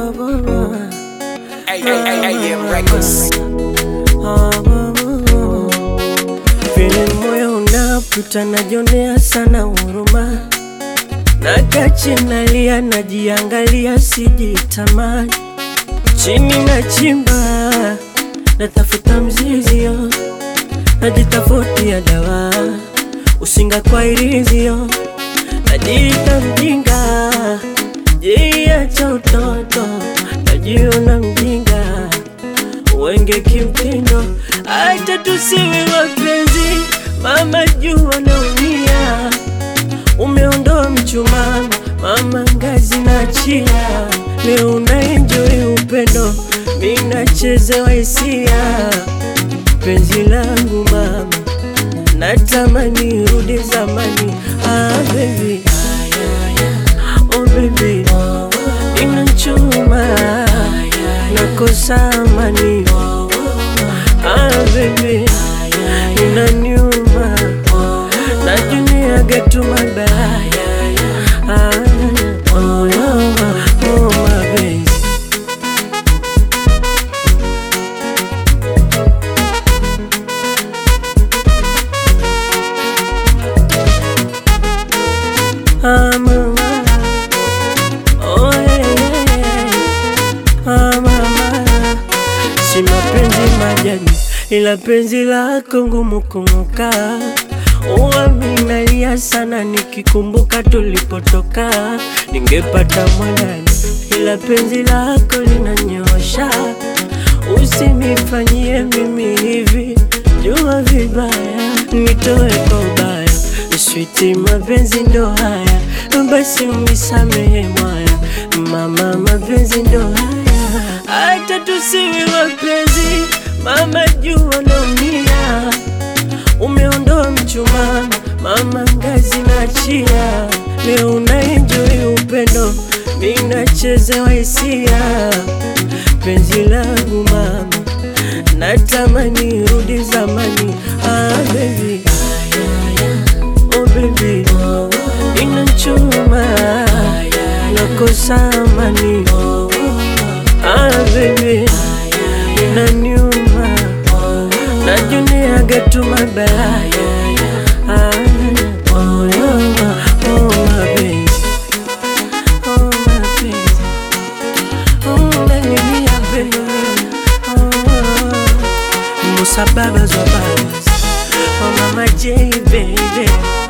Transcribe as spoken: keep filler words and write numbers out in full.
Hey, hey, hey, hey, yeah, records. Vile moyo unaputa najionea sana huruma, nakaa nalia najiangalia sijitamani, chini na chimba natafuta mzizio, najitafutia dawa usinga kwa irizio, najiita mjinga jia cha utoto, najiona mjinga wenge kimtindo. Acha tusiwe wapenzi mama, jua naumia, umeondoa mchumaa mama, ngazi na chia, leo unaenjoy upendo, mimi nachezewa hisia. Penzi langu mama, natamani rudi zamani. Ah baby, oh baby, inachuma nakosa amani. Ah baby, inaniuma najunia getu mabaya. Ah oh oh oh my baby. Ah mama, oh yeah, yeah. Ah mama, si mapenzi majani, ila penzi lako ngumu kung'oka. Uwa minalia sana nikikumbuka tulipotoka, ningepata mwanani, ila penzi lako linanyosha. Usinifanyie mimi hivi, jua vibaya, nitoe kwa ubaya. Sweetie, mapenzi ndo haya, basi unisamehe mwaya. Mama, mapenzi ndo haya, acha tusiwe wapenzi mama, jua naumia, umeondoa mchumaa mama, ngazi na chia, leo unaenjoy upendo, mimi nachezewa hisia. Penzi langu mama, natamani rudi zamani. Ah baby, oh baby, inachuma nakosa amani. Ah baby, inaniuma najunia getu mabaya. Ah oh oh oh my baby, oh my baby, oh baby, baby, oh Musa Baba Zobas, oh mama J baby.